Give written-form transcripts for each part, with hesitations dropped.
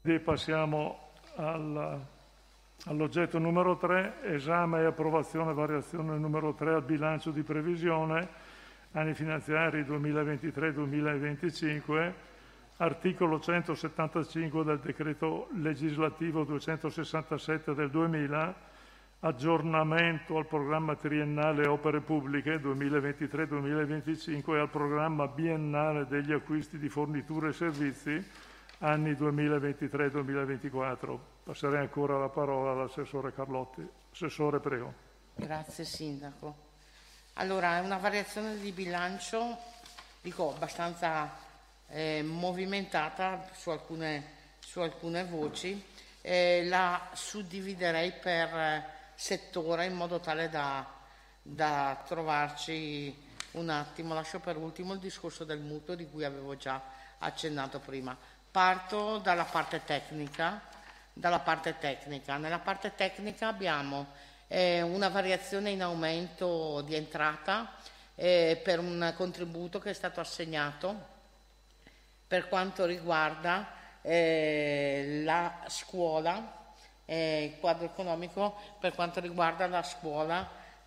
Passiamo all'oggetto numero 3, esame e approvazione variazione numero 3 al bilancio di previsione, anni finanziari 2023-2025, articolo 175 del decreto legislativo 267 del 2000, aggiornamento al programma triennale opere pubbliche 2023-2025 e al programma biennale degli acquisti di forniture e servizi anni 2023-2024. Passerei ancora la parola all'assessore Carlotti. Assessore, prego. Grazie Sindaco. Allora, è una variazione di bilancio, dico, abbastanza movimentata su alcune voci. La suddividerei per settore in modo tale da trovarci un attimo. Lascio per ultimo il discorso del mutuo di cui avevo già accennato prima. Parto dalla parte tecnica. Nella parte tecnica abbiamo una variazione in aumento di entrata per un contributo che è stato assegnato per quanto riguarda la scuola, il quadro economico per quanto riguarda la scuola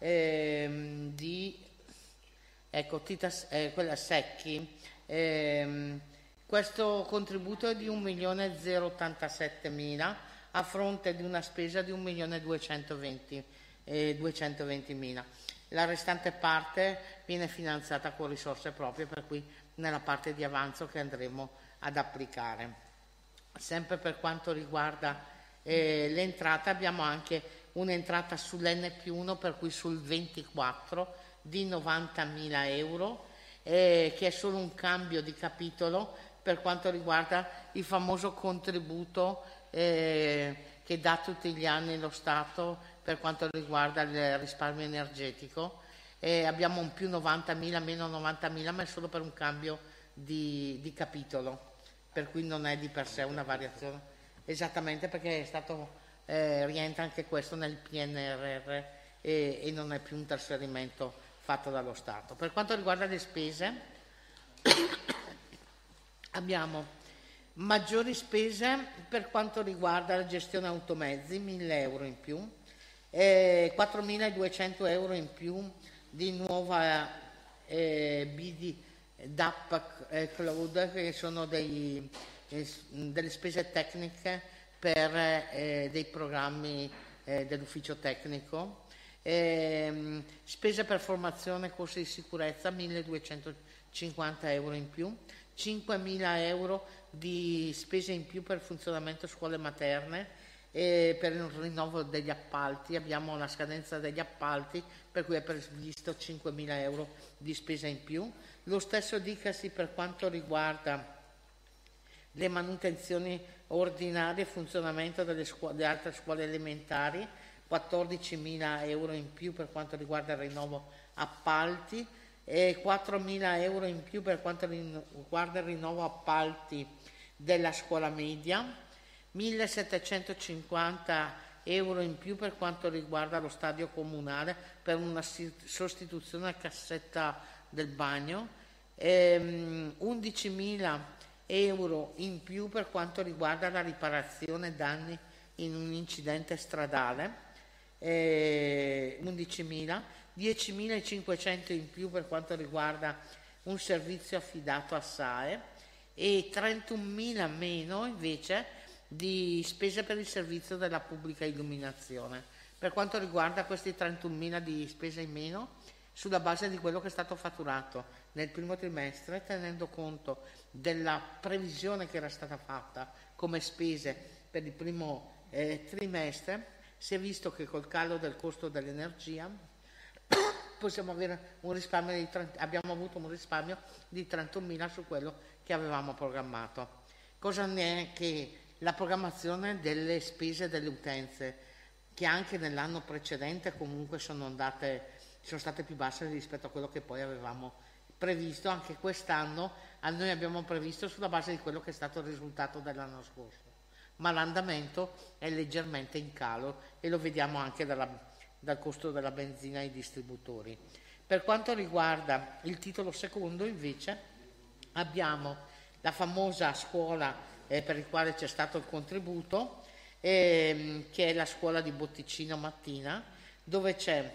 quella Secchi. Questo contributo è di 1.087.000 a fronte di una spesa di 1.220.000. La restante parte viene finanziata con risorse proprie, per cui nella parte di avanzo che andremo ad applicare. Sempre per quanto riguarda l'entrata, abbiamo anche un'entrata sull'N+1, per cui sul 24 di 90.000 euro, che è solo un cambio di capitolo per quanto riguarda il famoso contributo che dà tutti gli anni lo Stato per quanto riguarda il risparmio energetico. Abbiamo un più 90.000, meno 90.000, ma è solo per un cambio di capitolo, per cui non è di per sé una variazione, esattamente perché è stato, rientra anche questo nel PNRR e non è più un trasferimento fatto dallo Stato. Per quanto riguarda le spese, abbiamo maggiori spese per quanto riguarda la gestione automezzi, 1.000 euro in più, 4.200 euro in più di nuova BD DAP Cloud, che sono delle spese tecniche per dei programmi dell'ufficio tecnico, spese per formazione, corsi di sicurezza, 1.250 euro in più, 5.000 euro di spese in più per funzionamento scuole materne e per il rinnovo degli appalti. Abbiamo la scadenza degli appalti, per cui è previsto 5.000 euro di spesa in più. Lo stesso dicasi per quanto riguarda le manutenzioni ordinarie e funzionamento delle altre scuole elementari, 14.000 euro in più per quanto riguarda il rinnovo appalti e 4.000 euro in più per quanto riguarda il rinnovo appalti della scuola media, 1.750 euro in più per quanto riguarda lo stadio comunale per una sostituzione a cassetta del bagno, 11.000 euro in più per quanto riguarda la riparazione danni in un incidente stradale, 11.000, 10.500 in più per quanto riguarda un servizio affidato a SAE e 31.000 meno invece di spese per il servizio della pubblica illuminazione. Per quanto riguarda questi 31.000 di spese in meno, sulla base di quello che è stato fatturato nel primo trimestre, tenendo conto della previsione che era stata fatta come spese per il primo trimestre, si è visto che col calo del costo dell'energia possiamo avere un risparmio abbiamo avuto un risparmio di 31.000 su quello che avevamo programmato. Cosa ne è che la programmazione delle spese delle utenze, che anche nell'anno precedente comunque sono state più basse rispetto a quello che poi avevamo previsto. Anche quest'anno noi abbiamo previsto sulla base di quello che è stato il risultato dell'anno scorso, ma l'andamento è leggermente in calo e lo vediamo anche dal costo della benzina ai distributori. Per quanto riguarda il titolo secondo invece abbiamo la famosa scuola per il quale c'è stato il contributo, che è la scuola di Botticino Mattina, dove c'è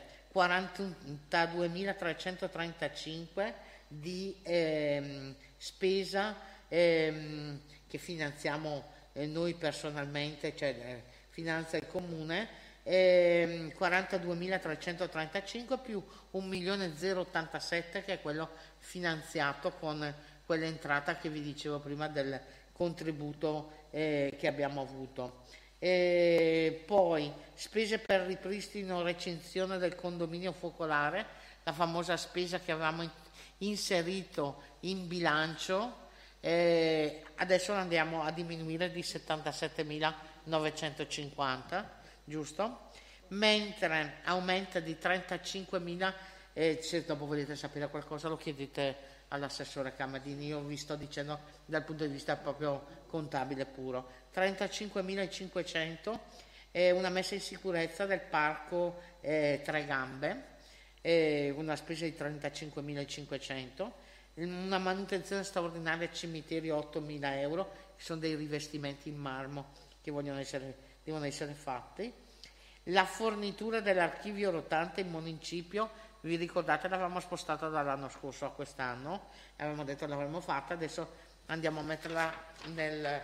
42.335 di spesa che finanziamo noi personalmente, cioè finanzia il comune, 42.335 più 1.087 che è quello finanziato con quell'entrata che vi dicevo prima del contributo che abbiamo avuto. Poi spese per ripristino e recinzione del condominio focolare, la famosa spesa che avevamo inserito in bilancio, adesso la andiamo a diminuire di 77.950, giusto? Mentre aumenta di 35.000, se dopo volete sapere qualcosa lo chiedete all'assessore Camadini, io vi sto dicendo dal punto di vista proprio contabile puro. 35.500 una messa in sicurezza del parco Tre Gambe, una spesa di 35.500, una manutenzione straordinaria ai cimiteri 8.000 euro, che sono dei rivestimenti in marmo che devono essere fatti. La fornitura dell'archivio rotante in municipio, vi ricordate, l'avevamo spostata dall'anno scorso a quest'anno, avevamo detto l'avremmo fatta, adesso andiamo a metterla nel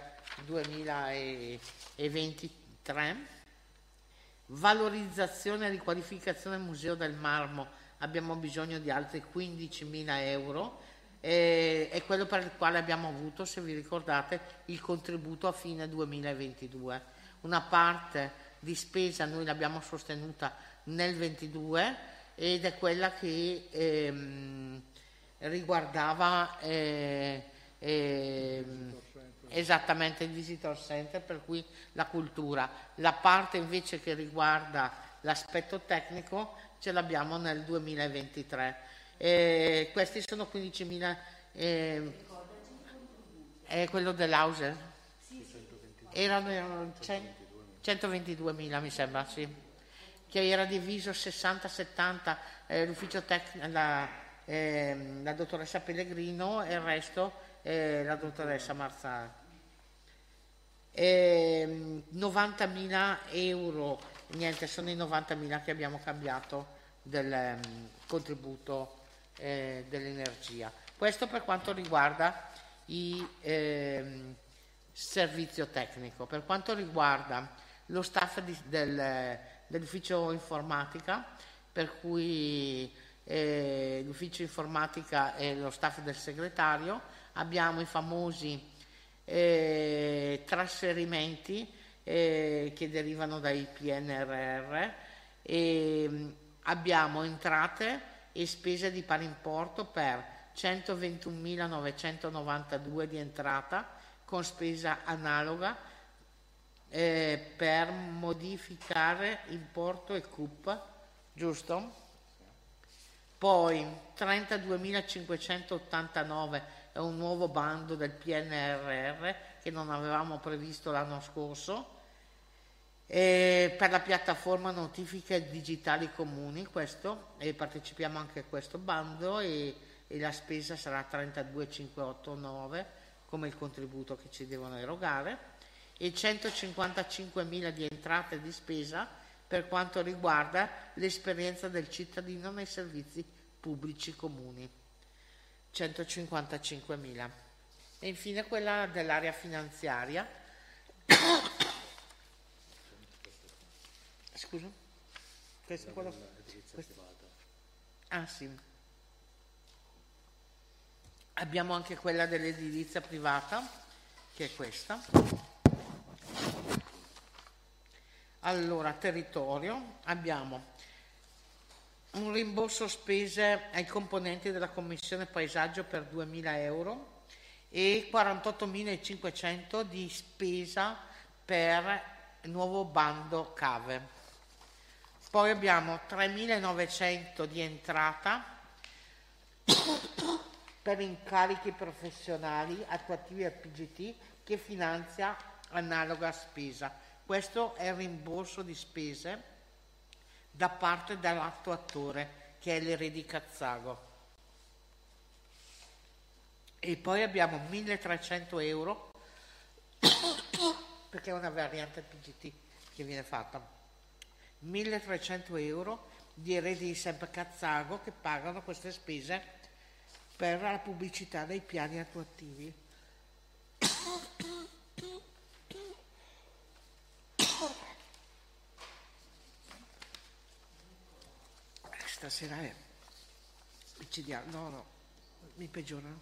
2023. Valorizzazione e riqualificazione del Museo del Marmo, abbiamo bisogno di altri 15.000 euro, è quello per il quale abbiamo avuto, se vi ricordate, il contributo a fine 2022. Una parte di spesa noi l'abbiamo sostenuta nel 22 ed è quella che riguardava esattamente il Visitor Center, per cui la cultura. La parte invece che riguarda l'aspetto tecnico ce l'abbiamo nel 2023. Questi sono 15.000, quello dell'Hauser? Erano 122.000 mi sembra, sì, che era diviso 60-70 l'ufficio tecnico, la dottoressa Pellegrino e il resto la dottoressa Marzano. 90.000 euro, niente, sono i 90.000 che abbiamo cambiato del contributo dell'energia. Questo per quanto riguarda il servizio tecnico. Per quanto riguarda lo staff dell'ufficio informatica, per cui l'ufficio informatica e lo staff del segretario, abbiamo i famosi trasferimenti che derivano dai PNRR, e abbiamo entrate e spese di pari importo per 121.992 di entrata con spesa analoga per modificare importo e CUP, giusto? Poi 32.589 è un nuovo bando del PNRR che non avevamo previsto l'anno scorso, per la piattaforma notifiche digitali comuni, questo, e partecipiamo anche a questo bando e la spesa sarà 32.589 come il contributo che ci devono erogare, e 155.000 di entrate di spesa per quanto riguarda l'esperienza del cittadino nei servizi pubblici comuni, 155.000. E infine quella dell'area finanziaria. Scusa? Questo è quello? Ah sì. Abbiamo anche quella dell'edilizia privata, che è questa. Allora, territorio, abbiamo un rimborso spese ai componenti della Commissione Paesaggio per 2.000 euro e 48.500 di spesa per il nuovo bando cave. Poi abbiamo 3.900 di entrata per incarichi professionali attuativi al PGT che finanzia analoga spesa. Questo è il rimborso di spese da parte dell'attuatore, che è l'Eredi Cazzago. E poi abbiamo 1.300 euro perché è una variante PGT che viene fatta. 1.300 euro di eredi di Sempacazzago che pagano queste spese per la pubblicità dei piani attuativi. Stasera è micidiale, no, mi peggiorano.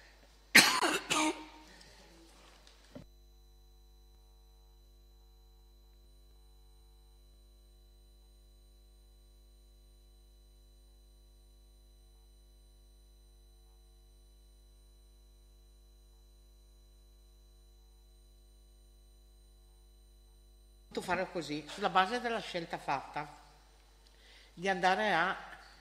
Fare così, sulla base della scelta fatta di andare a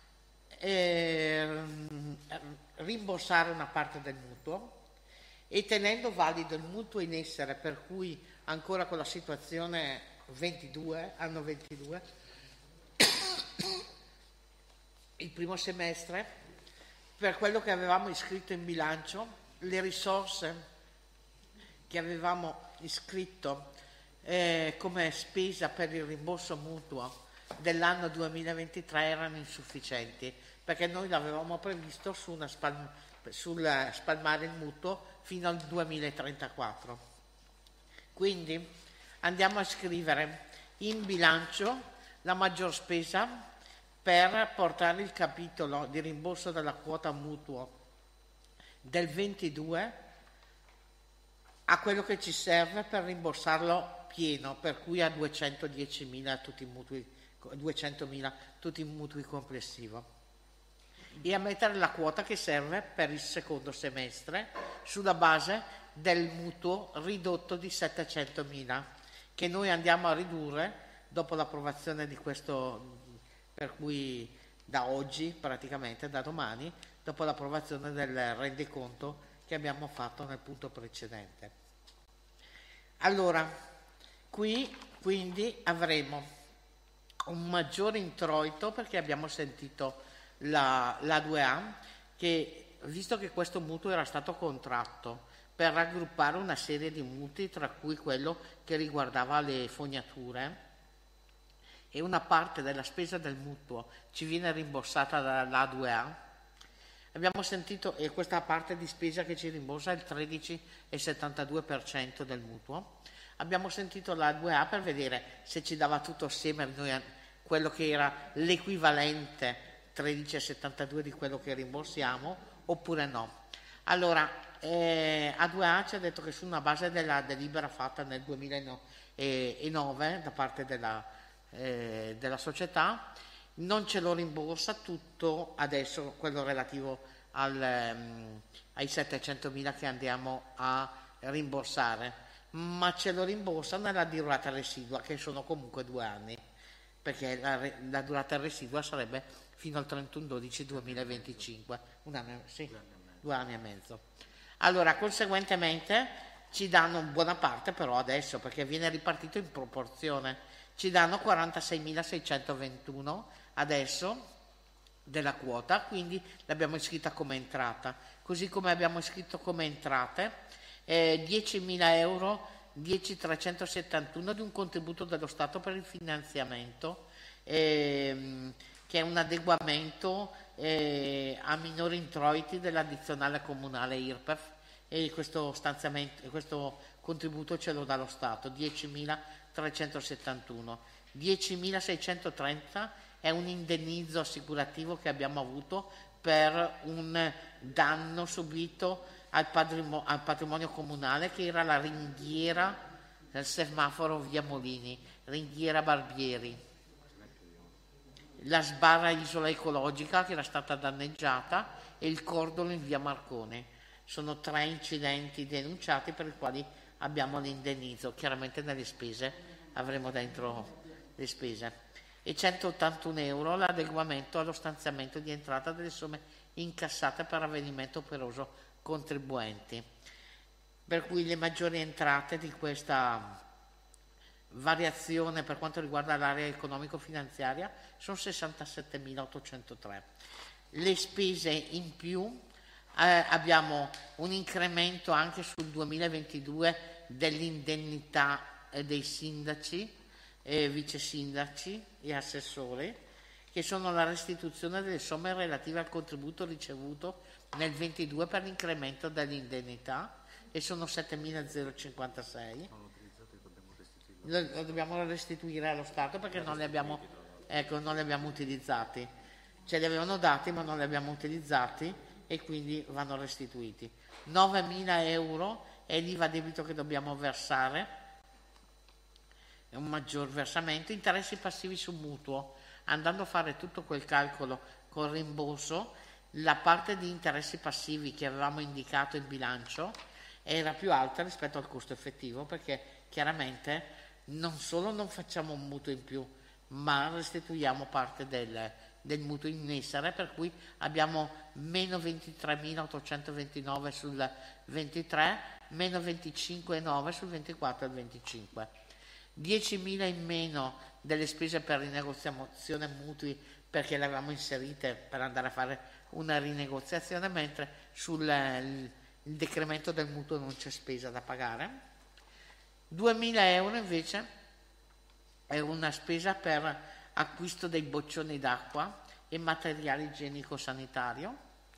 rimborsare una parte del mutuo e tenendo valido il mutuo in essere, per cui ancora con la situazione 22, anno 22, il primo semestre, per quello che avevamo iscritto in bilancio, le risorse che avevamo iscritto come spesa per il rimborso mutuo dell'anno 2023 erano insufficienti, perché noi l'avevamo previsto sul spalmare il mutuo fino al 2034. Quindi andiamo a scrivere in bilancio la maggior spesa per portare il capitolo di rimborso della quota mutuo del 22 a quello che ci serve per rimborsarlo pieno, per cui a 210.000 tutti i mutui, 200.000 tutti i mutui complessivo, e a mettere la quota che serve per il secondo semestre sulla base del mutuo ridotto di 700.000 che noi andiamo a ridurre dopo l'approvazione di questo, per cui da oggi, praticamente da domani, dopo l'approvazione del rendiconto che abbiamo fatto nel punto precedente. Allora, qui quindi avremo un maggiore introito, perché abbiamo sentito la 2A, che visto che questo mutuo era stato contratto per raggruppare una serie di mutui, tra cui quello che riguardava le fognature, e una parte della spesa del mutuo ci viene rimborsata dalla 2A, abbiamo sentito, e questa parte di spesa che ci rimborsa è il 13,72% del mutuo. Abbiamo sentito la 2A per vedere se ci dava tutto assieme noi quello che era l'equivalente 13,72 di quello che rimborsiamo oppure no. Allora, A2A ci ha detto che su una base della delibera fatta nel 2009 da parte della società non ce lo rimborsa tutto adesso, quello relativo ai 700.000 che andiamo a rimborsare, ma ce lo rimborsa nella durata residua, che sono comunque 2 anni, perché la durata residua sarebbe fino al 31/12/2025, 2 anni e mezzo. Allora, conseguentemente ci danno buona parte però adesso, perché viene ripartito in proporzione, ci danno 46.621 adesso della quota, quindi l'abbiamo iscritta come entrata, così come abbiamo iscritto come entrate 10.000 euro, 10.371 di un contributo dello Stato per il finanziamento, che è un adeguamento a minori introiti dell'addizionale comunale IRPEF, e questo stanziamento, questo contributo ce lo dà lo Stato, 10.371. 10.630 è un indennizzo assicurativo che abbiamo avuto per un danno subito al patrimonio comunale, che era la ringhiera del semaforo via Molini, ringhiera Barbieri, la sbarra isola ecologica che era stata danneggiata e il cordolo in via Marconi. Sono 3 incidenti denunciati per i quali abbiamo l'indennizzo. Chiaramente nelle spese avremo dentro le spese, e 181 euro l'adeguamento allo stanziamento di entrata delle somme incassate per avvenimento operoso contribuenti, per cui le maggiori entrate di questa variazione per quanto riguarda l'area economico-finanziaria sono 67.803. Le spese in più, abbiamo un incremento anche sul 2022 dell'indennità dei sindaci, vice sindaci e assessori, che sono la restituzione delle somme relative al contributo ricevuto nel 22 per l'incremento dell'indennità, e sono 7.056. Lo dobbiamo restituire allo Stato perché non li abbiamo utilizzati. Ce li avevano dati ma non li abbiamo utilizzati e quindi vanno restituiti. 9.000 euro è l'IVA debito che dobbiamo versare, è un maggior versamento. Interessi passivi sul mutuo, andando a fare tutto quel calcolo con rimborso, la parte di interessi passivi che avevamo indicato in bilancio era più alta rispetto al costo effettivo, perché chiaramente non solo non facciamo un mutuo in più, ma restituiamo parte del mutuo in essere, per cui abbiamo meno 23.829 sul 23, meno 25,9 sul 24 e il 25. 10.000 in meno delle spese per rinegoziazione mutui, perché le avevamo inserite per andare a fare una rinegoziazione, mentre sul il decremento del mutuo non c'è spesa da pagare. 2.000 euro invece è una spesa per acquisto dei boccioni d'acqua e materiale igienico-sanitario.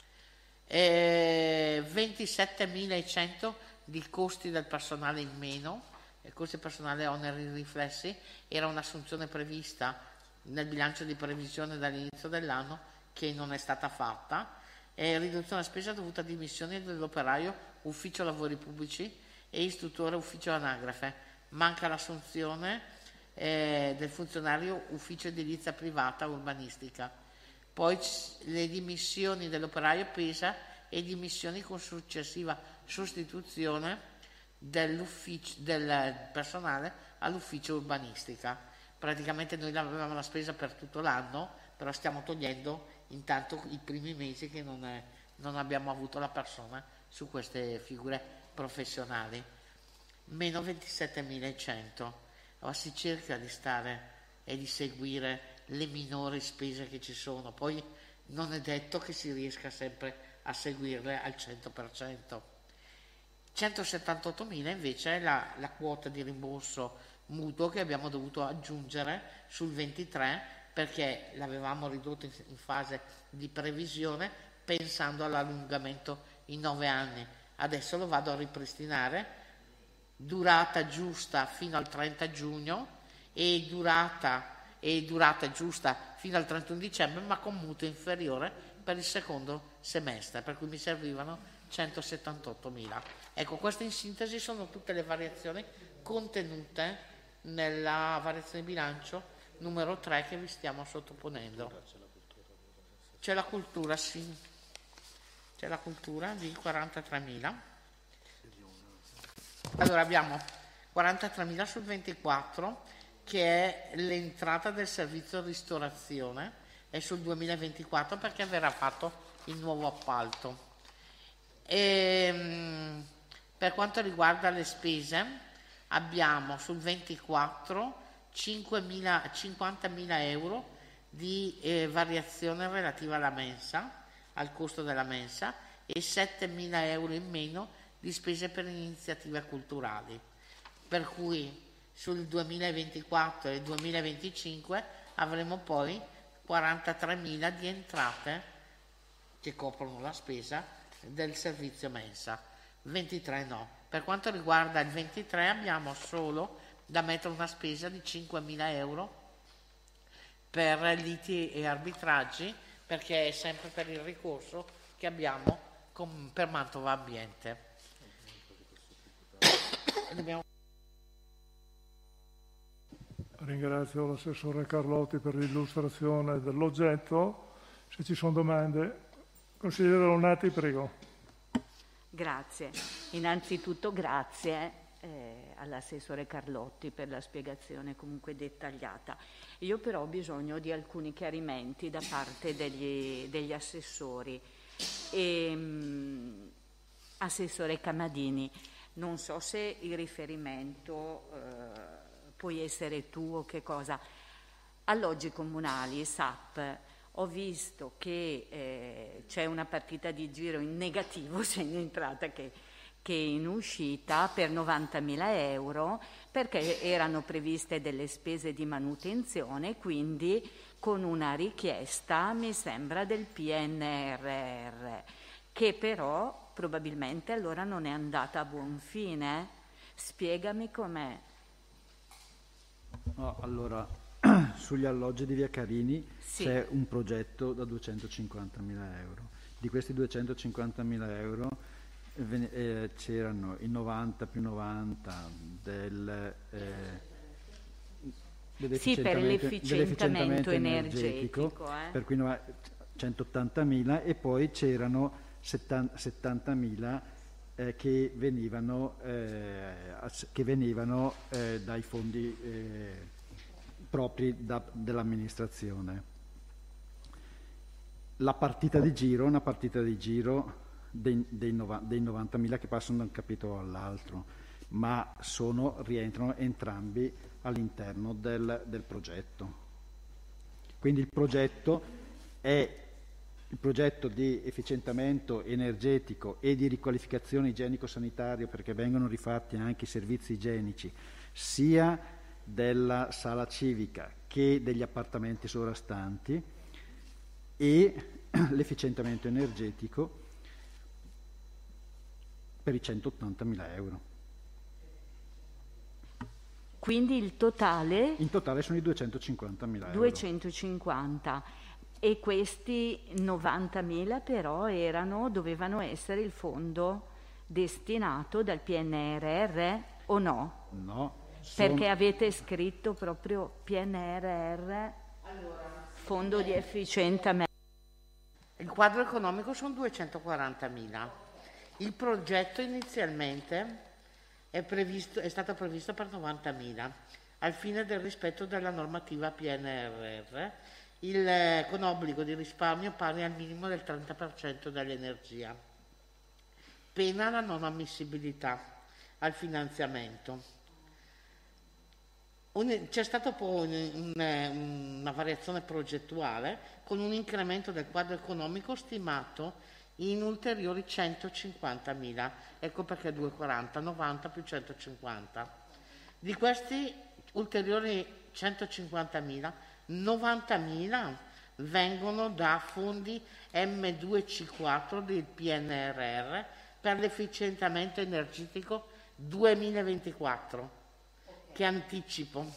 27.100 di costi del personale in meno, costi personale oneri riflessi, era un'assunzione prevista nel bilancio di previsione dall'inizio dell'anno che non è stata fatta. Riduzione della spesa dovuta a dimissioni dell'operaio ufficio lavori pubblici e istruttore ufficio anagrafe. Manca l'assunzione del funzionario ufficio edilizia privata urbanistica. Poi le dimissioni dell'operaio Pesa e dimissioni con successiva sostituzione del personale all'ufficio urbanistica. Praticamente noi avevamo la spesa per tutto l'anno, però stiamo togliendo intanto i primi mesi che non abbiamo avuto la persona su queste figure professionali. Meno 27.100. Allora si cerca di stare e di seguire le minori spese che ci sono, poi non è detto che si riesca sempre a seguirle al 100%. 178.000 invece è la quota di rimborso mutuo che abbiamo dovuto aggiungere sul 23, perché l'avevamo ridotto in fase di previsione pensando all'allungamento in 9 anni. Adesso lo vado a ripristinare, durata giusta fino al 30 giugno e durata giusta fino al 31 dicembre, ma con mutuo inferiore per il secondo semestre, per cui mi servivano 178.000. Ecco, queste in sintesi sono tutte le variazioni contenute nella variazione di bilancio numero 3 che vi stiamo sottoponendo. C'è la cultura, sì. C'è la cultura di 43.000. Allora abbiamo 43.000 sul 24, che è l'entrata del servizio ristorazione, è sul 2024 perché verrà fatto il nuovo appalto. Per quanto riguarda le spese, abbiamo sul 24 50.000 euro di variazione relativa alla mensa, al costo della mensa, e 7.000 euro in meno di spese per iniziative culturali, per cui sul 2024 e 2025 avremo poi 43.000 di entrate che coprono la spesa del servizio mensa, 23 no. Per quanto riguarda il 23 abbiamo solo da mettere una spesa di 5.000 euro per liti e arbitraggi, perché è sempre per il ricorso che abbiamo per Mantova Ambiente. Ringrazio l'assessore Carlotti per l'illustrazione dell'oggetto. Se ci sono domande, consigliere Lonati, prego. Grazie. Innanzitutto grazie all'assessore Carlotti per la spiegazione comunque dettagliata. Io però ho bisogno di alcuni chiarimenti da parte degli assessori. Assessore Camadini, non so se il riferimento puoi essere tu o che cosa. Alloggi comunali, SAP, ho visto che c'è una partita di giro in negativo, segno entrata, che che in uscita per 90.000 euro, perché erano previste delle spese di manutenzione, quindi con una richiesta, mi sembra, del PNRR, che però probabilmente allora non è andata a buon fine. Spiegami com'è. No, allora, sugli alloggi di Via Carini c'è un progetto da 250.000 euro. Di questi 250.000 euro c'erano i 90 più 90 dell'efficientamento energetico, per cui 180.000, e poi c'erano 70.000 che venivano dai fondi propri dell'amministrazione. La partita di giro è una partita di giro dei 90.000 che passano da un capitolo all'altro, ma rientrano entrambi all'interno del progetto. Quindi il progetto è il progetto di efficientamento energetico e di riqualificazione igienico-sanitario, perché vengono rifatti anche i servizi igienici sia della sala civica che degli appartamenti sovrastanti, e l'efficientamento energetico per i 180.000 euro. Quindi il totale? In totale sono i 250.000 euro. 250. E questi 90.000 però dovevano essere il fondo destinato dal PNRR o no? No. Perché avete scritto proprio PNRR, fondo di efficientamento. Il quadro economico sono 240.000. Il progetto inizialmente è stato previsto per 90.000 al fine del rispetto della normativa PNRR, con obbligo di risparmio pari al minimo del 30% dell'energia, pena la non ammissibilità al finanziamento. C'è stata poi una variazione progettuale con un incremento del quadro economico stimato in ulteriori 150.000, ecco perché 240, 90 più 150. Di questi ulteriori 150.000, 90.000 vengono da fondi M2C4 del PNRR per l'efficientamento energetico 2024, che anticipo,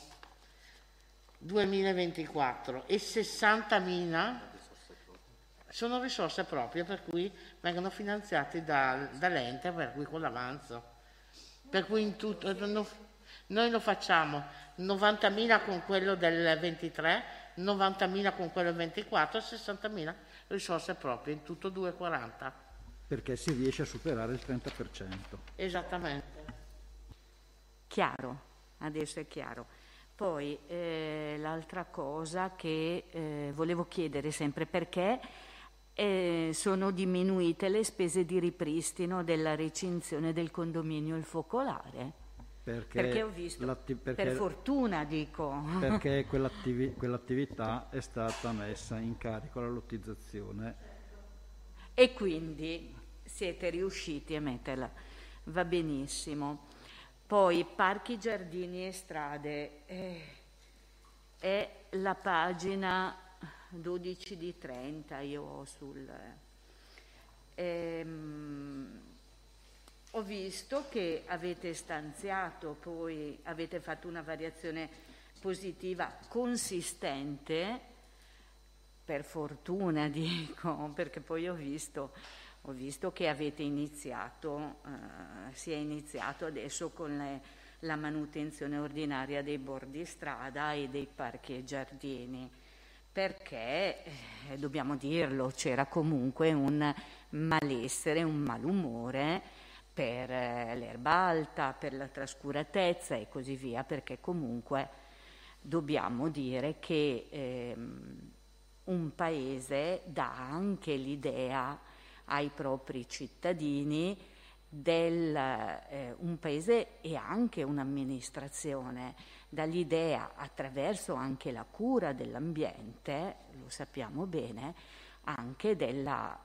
2024, e 60.000 sono risorse proprie, per cui vengono finanziati dall'ente, per cui con l'avanzo. Per cui in tutto noi lo facciamo 90.000 con quello del 23, 90.000 con quello del 24, 60.000 risorse proprie, in tutto 240. Perché si riesce a superare il 30%. Esattamente. Chiaro, adesso è chiaro. Poi l'altra cosa che volevo chiedere sempre, perché sono diminuite le spese di ripristino della recinzione del condominio Il Focolare? Perché ho visto, per fortuna dico. Perché quell'attività è stata messa in carico alla lottizzazione. E quindi siete riusciti a metterla. Va benissimo. Poi parchi, giardini e strade. È la pagina 12 di 30, io ho ho visto che avete stanziato, poi avete fatto una variazione positiva consistente, per fortuna dico, perché poi ho visto che avete iniziato, si è iniziato adesso con la manutenzione ordinaria dei bordi strada e dei parchi e giardini, perché, dobbiamo dirlo, c'era comunque un malessere, un malumore per l'erba alta, per la trascuratezza e così via, perché comunque dobbiamo dire che un paese dà anche l'idea ai propri cittadini un paese e anche un'amministrazione dà l'idea, attraverso anche la cura dell'ambiente, lo sappiamo bene, anche della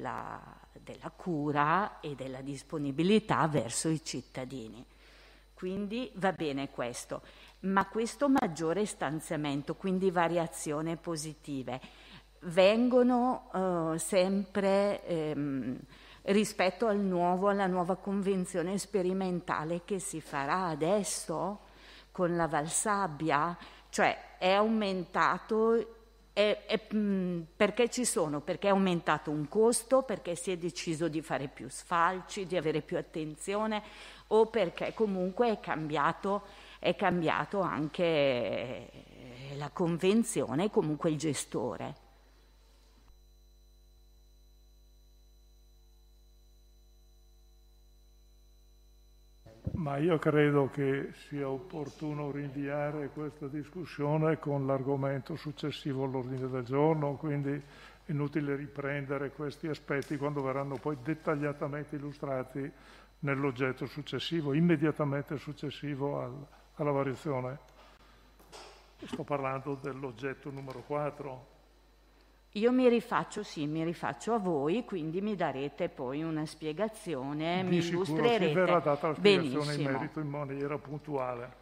cura e della disponibilità verso i cittadini. Quindi va bene questo, ma questo maggiore stanziamento, quindi variazioni positive, vengono sempre rispetto alla nuova convenzione sperimentale che si farà adesso con la Valsabbia, cioè è aumentato. Perché ci sono? Perché è aumentato un costo, perché si è deciso di fare più sfalci, di avere più attenzione, o perché comunque è cambiato anche la convenzione e comunque il gestore. Ma io credo che sia opportuno rinviare questa discussione con l'argomento successivo all'ordine del giorno, quindi è inutile riprendere questi aspetti quando verranno poi dettagliatamente illustrati nell'oggetto successivo, immediatamente successivo alla variazione. Sto parlando dell'oggetto numero 4. Io mi rifaccio a voi, quindi mi darete poi una spiegazione, mi illustrerete. Di sicuro verrà data la spiegazione Benissimo. in merito in maniera puntuale.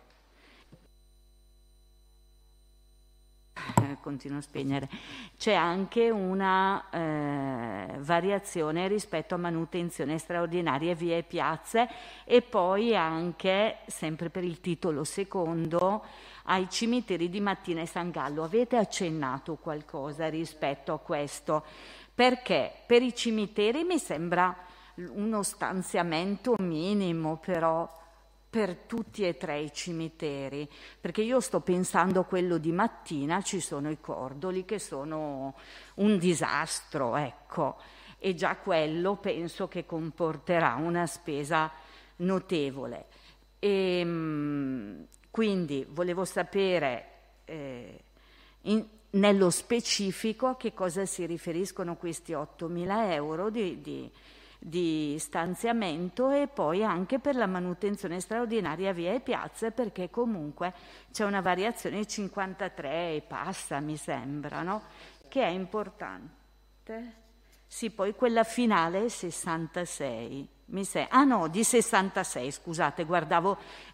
Continuo a spegnere. C'è anche una variazione rispetto a manutenzione straordinaria vie e piazze, e poi anche, sempre per il titolo secondo, ai cimiteri di Mattina e San Gallo. Avete accennato qualcosa rispetto a questo? Perché per i cimiteri mi sembra uno stanziamento minimo, però per tutti e tre i cimiteri, perché io sto pensando a quello di Mattina, ci sono i cordoli che sono un disastro, ecco, e già quello penso che comporterà una spesa notevole. Quindi volevo sapere nello specifico a che cosa si riferiscono questi 8.000 euro di stanziamento, e poi anche per la manutenzione straordinaria vie e piazze, perché comunque c'è una variazione di 53 e passa, mi sembra, no? Che è importante. Sì, poi quella finale è 66. Di 66, scusate, guardavo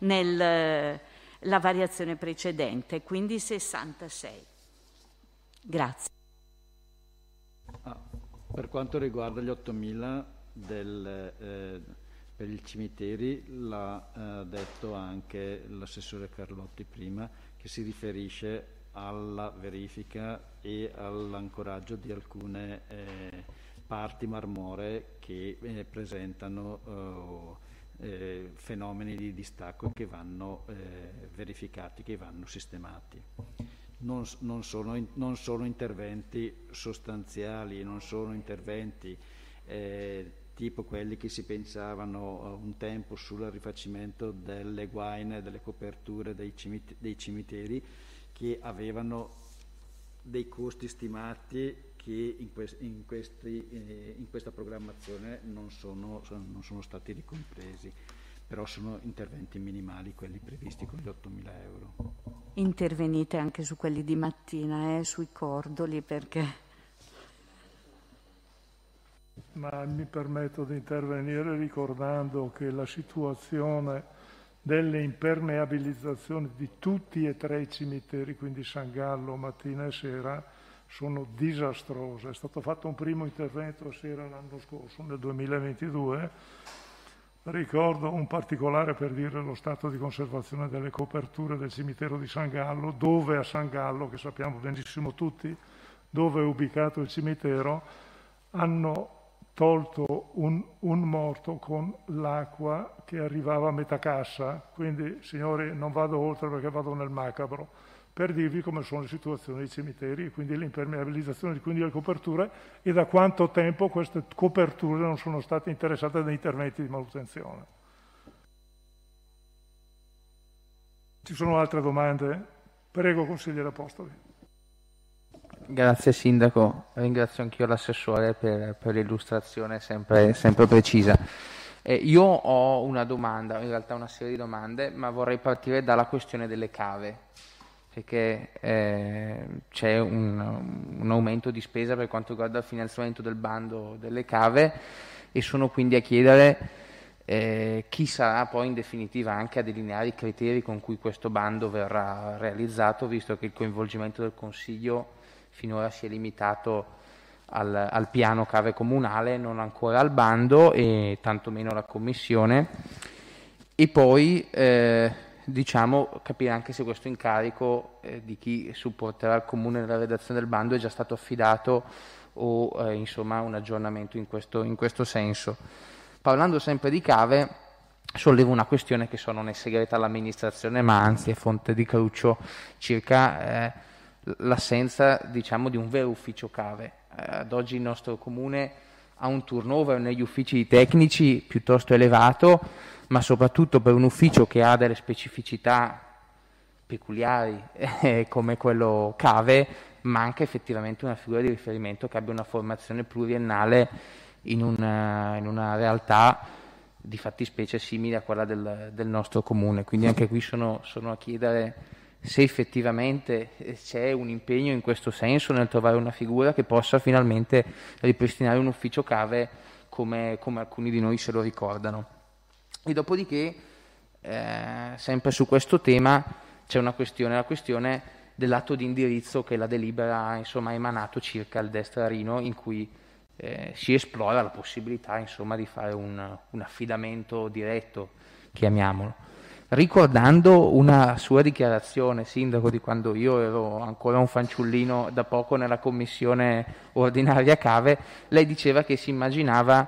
la variazione precedente, quindi 66. Grazie. Per quanto riguarda gli 8.000 per i cimiteri, l'ha detto anche l'assessore Carlotti prima, che si riferisce alla verifica e all'ancoraggio di alcune parti marmoree che presentano fenomeni di distacco che vanno verificati, che vanno sistemati. Non sono interventi sostanziali, non sono interventi tipo quelli che si pensavano un tempo sul rifacimento delle guaine, delle coperture dei cimiteri, che avevano dei costi stimati che in questa programmazione non sono stati ricompresi, però sono interventi minimali quelli previsti con gli 8.000 euro. Intervenite anche su quelli di Mattina, sui cordoli, perché... Ma mi permetto di intervenire ricordando che la situazione delle impermeabilizzazioni di tutti e tre i cimiteri, quindi San Gallo, Mattina e Sera, sono disastrose. È stato fatto un primo intervento a Sera l'anno scorso, nel 2022. Ricordo un particolare per dire lo stato di conservazione delle coperture del cimitero di San Gallo, dove a San Gallo, che sappiamo benissimo tutti dove è ubicato il cimitero, hanno tolto un morto con l'acqua che arrivava a metà cassa. Quindi, signori, non vado oltre perché vado nel macabro, per dirvi come sono le situazioni dei cimiteri, quindi l'impermeabilizzazione quindi le coperture, e da quanto tempo queste coperture non sono state interessate da interventi di manutenzione. Ci sono altre domande? Prego, consigliere Apostoli. Grazie Sindaco, ringrazio anch'io l'assessore per l'illustrazione sempre precisa. Io ho una domanda, in realtà una serie di domande, ma vorrei partire dalla questione delle cave. perché c'è un aumento di spesa per quanto riguarda il finanziamento del bando delle cave, e sono quindi a chiedere chi sarà poi in definitiva anche a delineare i criteri con cui questo bando verrà realizzato, visto che il coinvolgimento del Consiglio finora si è limitato al piano cave comunale, non ancora al bando e tantomeno alla commissione. E poi diciamo capire anche se questo incarico di chi supporterà il comune nella redazione del bando è già stato affidato o insomma un aggiornamento in questo senso. Parlando sempre di cave, sollevo una questione che so non è segreta all'amministrazione, ma anzi è fonte di cruccio, circa l'assenza, diciamo, di un vero ufficio cave. Ad oggi il nostro comune ha un turnover negli uffici tecnici piuttosto elevato, ma soprattutto per un ufficio che ha delle specificità peculiari come quello cave, manca effettivamente una figura di riferimento che abbia una formazione pluriennale in una realtà di fattispecie simile a quella del nostro comune. Quindi anche qui sono a chiedere se effettivamente c'è un impegno in questo senso nel trovare una figura che possa finalmente ripristinare un ufficio cave come alcuni di noi se lo ricordano. E dopodiché, sempre su questo tema, c'è la questione dell'atto di indirizzo che la delibera ha emanato circa il Destrarino, in cui si esplora la possibilità di fare un affidamento diretto, chiamiamolo, ricordando una sua dichiarazione, sindaco, di quando io ero ancora un fanciullino da poco nella commissione ordinaria cave. Lei diceva che si immaginava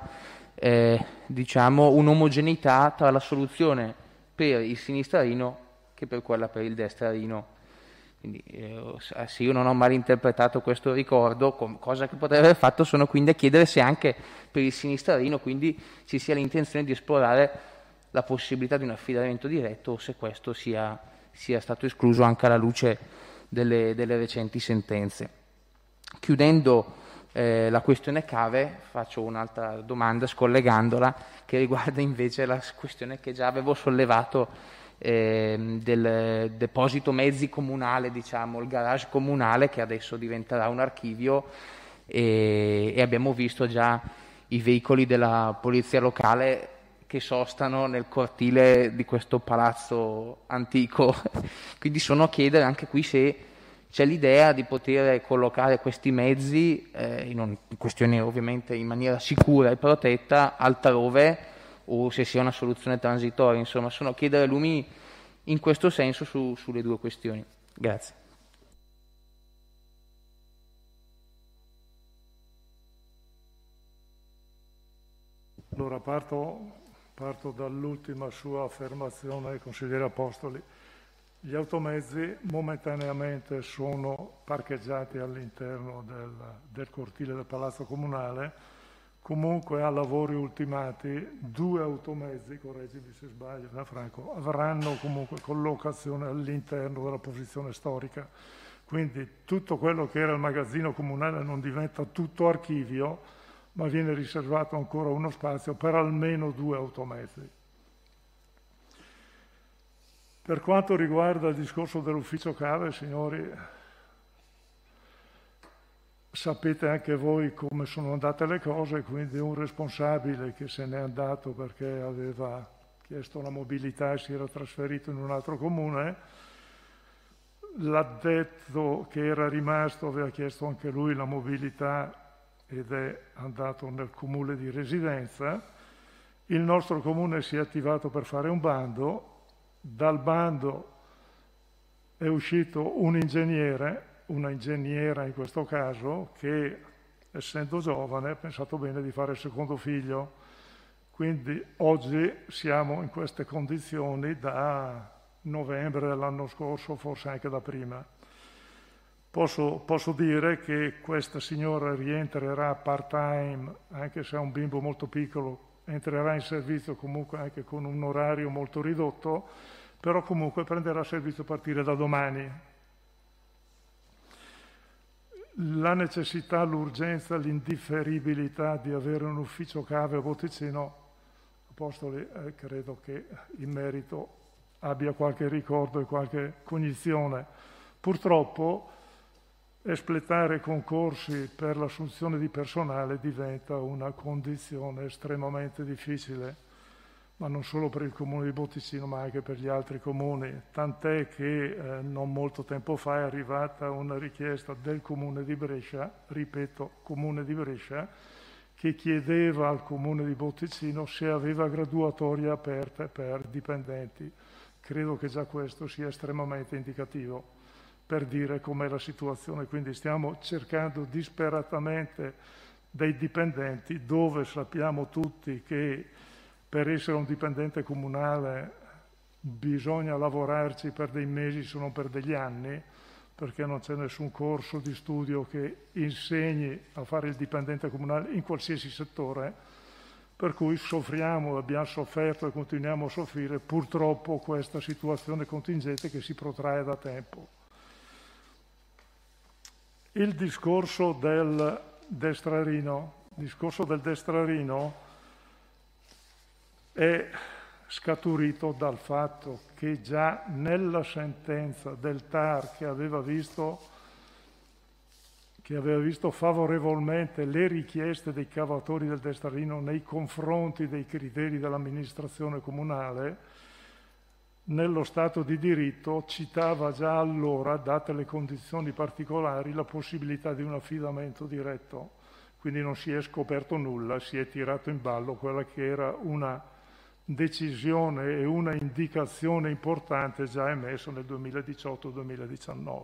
un'omogeneità tra la soluzione per il sinistrarino che per quella per il destrarino. Quindi se io non ho mal interpretato questo ricordo, cosa che potrebbe aver fatto, sono quindi a chiedere se anche per il sinistrarino quindi ci sia l'intenzione di esplorare la possibilità di un affidamento diretto, o se questo sia stato escluso anche alla luce delle recenti sentenze. Chiudendo la questione cave, faccio un'altra domanda scollegandola, che riguarda invece la questione che già avevo sollevato del deposito mezzi comunale, diciamo il garage comunale, che adesso diventerà un archivio, e abbiamo visto già i veicoli della polizia locale che sostano nel cortile di questo palazzo antico. Quindi sono a chiedere anche qui se c'è l'idea di poter collocare questi mezzi in questione ovviamente in maniera sicura e protetta altrove, o se sia una soluzione transitoria. Insomma, sono a chiedere lumi in questo senso sulle due questioni. Grazie. Allora parto dall'ultima sua affermazione, consigliere Apostoli. Gli automezzi momentaneamente sono parcheggiati all'interno del cortile del Palazzo Comunale. Comunque, a lavori ultimati, 2 automezzi, correggimi se sbaglio, Franco, avranno comunque collocazione all'interno della posizione storica. Quindi tutto quello che era il magazzino comunale non diventa tutto archivio, ma viene riservato ancora uno spazio per almeno 2 automezzi. Per quanto riguarda il discorso dell'ufficio cave, signori, sapete anche voi come sono andate le cose, quindi un responsabile che se n'è andato perché aveva chiesto la mobilità e si era trasferito in un altro comune, l'addetto che era rimasto aveva chiesto anche lui la mobilità ed è andato nel comune di residenza. Il nostro comune si è attivato per fare un bando. Dal bando è uscito un ingegnere, una ingegnera in questo caso, che essendo giovane ha pensato bene di fare il secondo figlio. Quindi oggi siamo in queste condizioni da novembre dell'anno scorso, forse anche da prima. Posso dire che questa signora rientrerà part-time, anche se è un bimbo molto piccolo, entrerà in servizio comunque anche con un orario molto ridotto, però comunque prenderà servizio a partire da domani. La necessità, l'urgenza, l'indifferibilità di avere un ufficio cave a Boticino, Apostoli, credo che in merito abbia qualche ricordo e qualche cognizione. Purtroppo espletare concorsi per l'assunzione di personale diventa una condizione estremamente difficile, ma non solo per il comune di Botticino ma anche per gli altri comuni, tant'è che non molto tempo fa è arrivata una richiesta del comune di Brescia, ripeto, comune di Brescia, che chiedeva al comune di Botticino se aveva graduatorie aperte per dipendenti. Credo che già questo sia estremamente indicativo per dire com'è la situazione, quindi stiamo cercando disperatamente dei dipendenti dove sappiamo tutti che per essere un dipendente comunale bisogna lavorarci per dei mesi se non per degli anni, perché non c'è nessun corso di studio che insegni a fare il dipendente comunale in qualsiasi settore, per cui soffriamo, abbiamo sofferto e continuiamo a soffrire purtroppo questa situazione contingente che si protrae da tempo. Il discorso del destrarino è scaturito dal fatto che già nella sentenza del TAR che aveva visto favorevolmente le richieste dei cavatori del destrarino nei confronti dei criteri dell'amministrazione comunale, nello Stato di diritto citava già allora, date le condizioni particolari, la possibilità di un affidamento diretto. Quindi non si è scoperto nulla, si è tirato in ballo quella che era una decisione e una indicazione importante già emessa nel 2018-2019.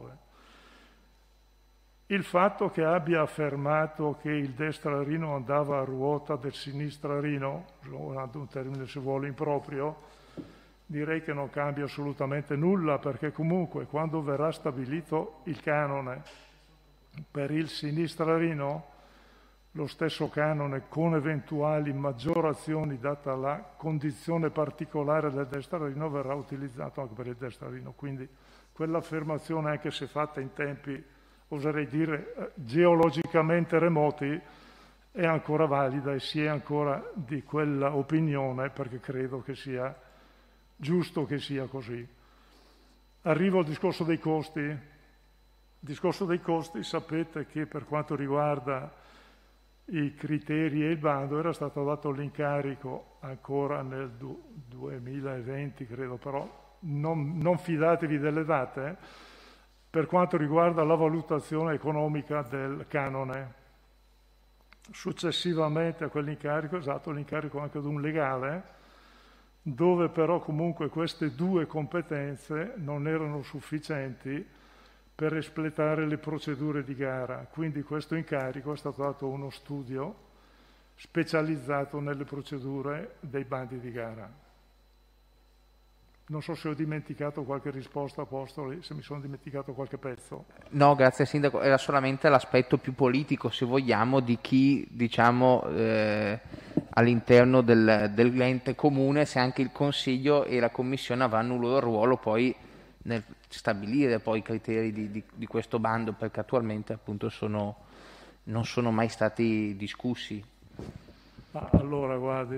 Il fatto che abbia affermato che il destrarino andava a ruota del sinistrarino, usando un termine se vuole improprio, direi che non cambia assolutamente nulla, perché comunque quando verrà stabilito il canone per il sinistrarino, lo stesso canone con eventuali maggiorazioni data la condizione particolare del destrarino verrà utilizzato anche per il destrarino. Quindi quell'affermazione, anche se fatta in tempi, oserei dire, geologicamente remoti, è ancora valida e si è ancora di quella opinione, perché credo che sia giusto che sia così. Arrivo al discorso dei costi. Il discorso dei costi, sapete che per quanto riguarda i criteri e il bando era stato dato l'incarico ancora nel 2020, credo, però non fidatevi delle date, per quanto riguarda la valutazione economica del canone. Successivamente a quell'incarico è stato l'incarico anche di un legale, dove però comunque queste due competenze non erano sufficienti per espletare le procedure di gara. Quindi questo incarico è stato dato uno studio specializzato nelle procedure dei bandi di gara. Non so se ho dimenticato qualche risposta, Apostoli, se mi sono dimenticato qualche pezzo. No, grazie Sindaco, era solamente l'aspetto più politico, se vogliamo, di chi, diciamo, all'interno dell'ente comune, se anche il Consiglio e la Commissione avranno un loro ruolo poi nel stabilire poi i criteri di questo bando, perché attualmente appunto non sono mai stati discussi. Allora, guardi,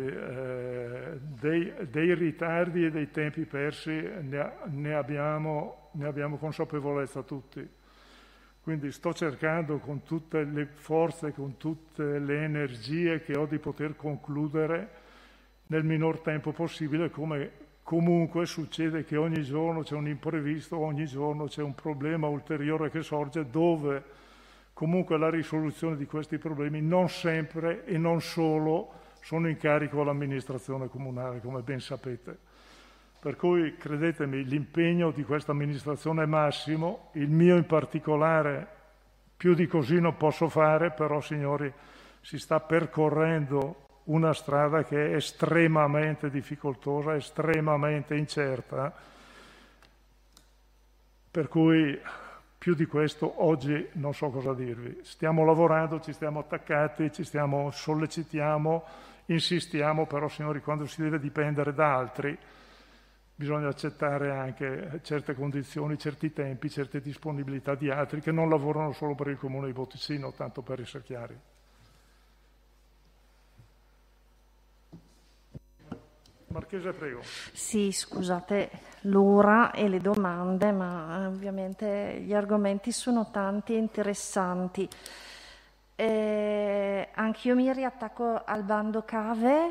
dei ritardi e dei tempi persi ne abbiamo consapevolezza tutti. Quindi sto cercando con tutte le forze, con tutte le energie che ho di poter concludere nel minor tempo possibile, come comunque succede che ogni giorno c'è un imprevisto, ogni giorno c'è un problema ulteriore che sorge, dove comunque la risoluzione di questi problemi non sempre e non solo sono in carico all'amministrazione comunale, come ben sapete. Per cui, credetemi, l'impegno di questa amministrazione è massimo, il mio in particolare, più di così non posso fare, però signori, si sta percorrendo una strada che è estremamente difficoltosa, estremamente incerta, per cui più di questo oggi non so cosa dirvi. Stiamo lavorando, ci stiamo attaccati, sollecitiamo, insistiamo, però signori, quando si deve dipendere da altri bisogna accettare anche certe condizioni, certi tempi, certe disponibilità di altri che non lavorano solo per il Comune di Botticino, tanto per essere chiari. Marchese, prego. Sì, scusate l'ora e le domande, ma ovviamente gli argomenti sono tanti e interessanti. Anch'io mi riattacco al bando cave.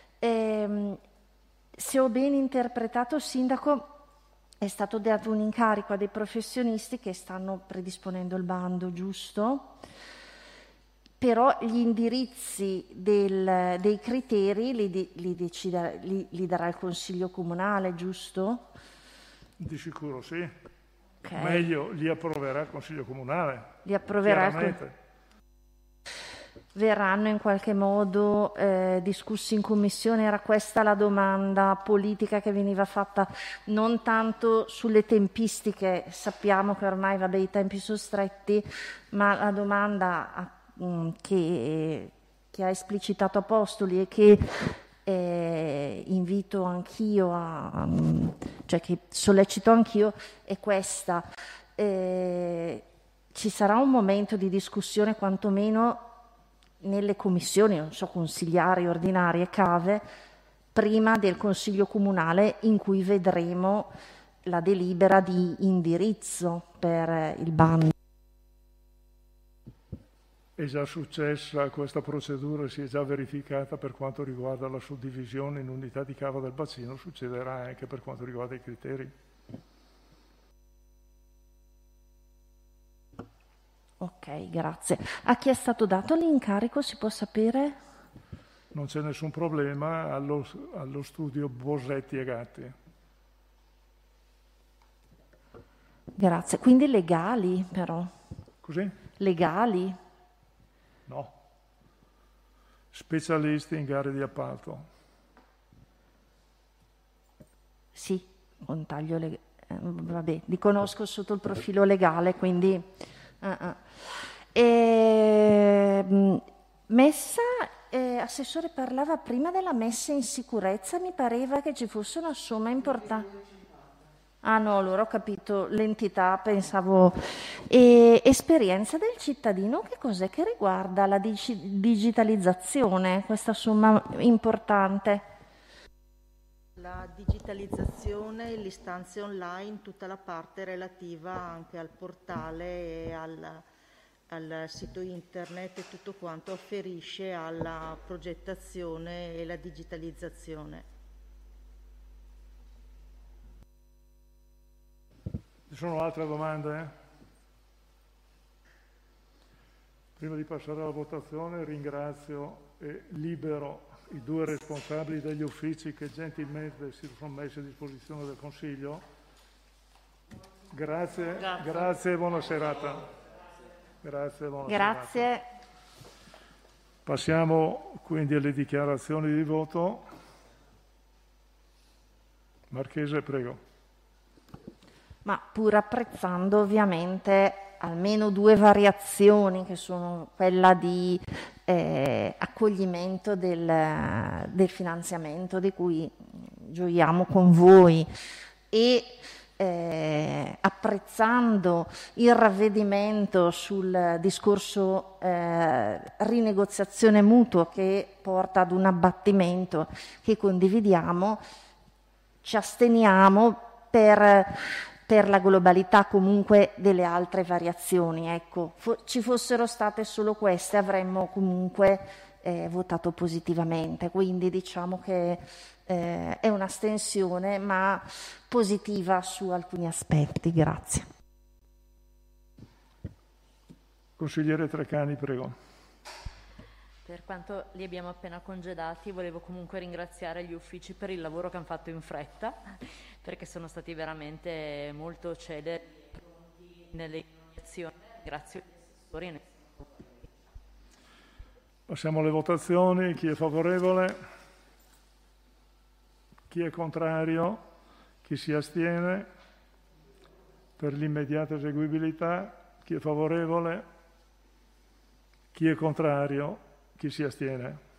Se ho ben interpretato, Sindaco, è stato dato un incarico a dei professionisti che stanno predisponendo il bando, giusto? Però gli indirizzi dei criteri li darà il Consiglio Comunale, giusto? Di sicuro sì. Okay. Meglio, li approverà il Consiglio Comunale. Li approverà chiaramente. Verranno in qualche modo discussi in commissione? Era questa la domanda politica che veniva fatta, non tanto sulle tempistiche, sappiamo che ormai i tempi sono stretti, ma la domanda che ha esplicitato Apostoli e che invito anch'io cioè che sollecito anch'io è questa. Ci sarà un momento di discussione quantomeno nelle commissioni, non so, consigliari, ordinarie, cave, prima del Consiglio Comunale, in cui vedremo la delibera di indirizzo per il bando. È già successa questa procedura, si è già verificata per quanto riguarda la suddivisione in unità di cava del bacino, succederà anche per quanto riguarda i criteri. Ok, grazie. A chi è stato dato l'incarico, si può sapere? Non c'è nessun problema, allo studio Bosetti e Gatti. Grazie. Quindi legali, però? Così? Legali? No. Specialisti in gare di appalto. Sì, un taglio legale. Vabbè, li conosco sotto il profilo legale, quindi... Messa, Assessore parlava prima della messa in sicurezza, mi pareva che ci fosse una somma importante. Ah no, allora ho capito l'entità, pensavo. Esperienza del cittadino, che cos'è che riguarda la digitalizzazione, questa somma importante? La digitalizzazione, le istanze online, tutta la parte relativa anche al portale e al sito internet e tutto quanto afferisce alla progettazione e la digitalizzazione. Ci sono altre domande? Prima di passare alla votazione ringrazio e libero i due responsabili degli uffici che gentilmente si sono messi a disposizione del Consiglio. Grazie e buona serata. Grazie. Serata. Passiamo quindi alle dichiarazioni di voto. Marchese, prego. Ma pur apprezzando ovviamente almeno due variazioni, che sono quella di accoglimento del finanziamento di cui gioiamo con voi, e apprezzando il ravvedimento sul discorso rinegoziazione mutuo, che porta ad un abbattimento che condividiamo, ci asteniamo per la globalità comunque delle altre variazioni. Ecco, ci fossero state solo queste, avremmo comunque votato positivamente, quindi diciamo che è un'astensione ma positiva su alcuni aspetti. Grazie. Consigliere Trecani, prego. Per quanto li abbiamo appena congedati, volevo comunque ringraziare gli uffici per il lavoro che hanno fatto in fretta, perché sono stati veramente molto celeri nelle azioni. Grazie agli assessori. Passiamo alle votazioni. Chi è favorevole? Chi è contrario? Chi si astiene? Per l'immediata eseguibilità, chi è favorevole? Chi è contrario? Chi si astiene?